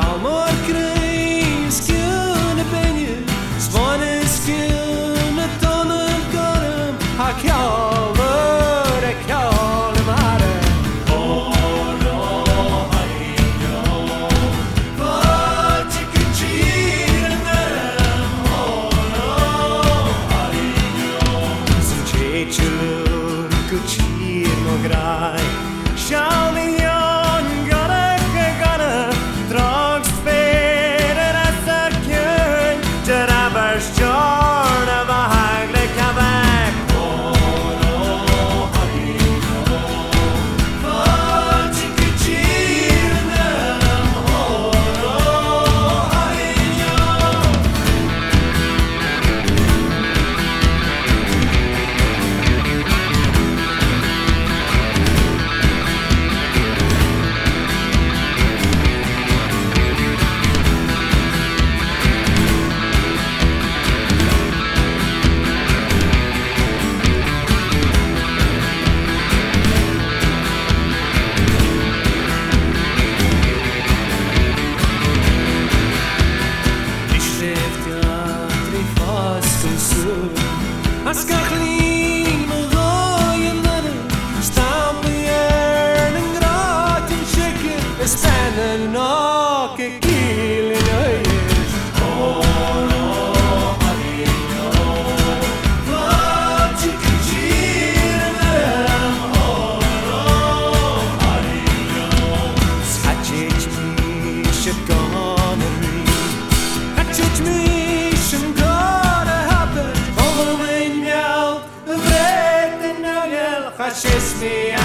Amor kreis kjønne benje, svane skjønne tonnen gørem, ha kjaller, mare. Oro, harinjo, vart ikke kjirene, oro, harinjo. Som kjekjulun kuchir mo grai, sjali jon gana, Drogs feder etter kjøn, der bærsjørn av hagle kavek. Oro, harinjo, vart ikke kjirene, oro, harinjo. As gachlin me roien nenne, staan beheer en graat en chicken, is pennen nok een kiel in huis. Oro, harinjo, vart ikke kjirene, oro, harinjo. Hatchit me should gonna read, hatchit me should gonna happen. Fascist me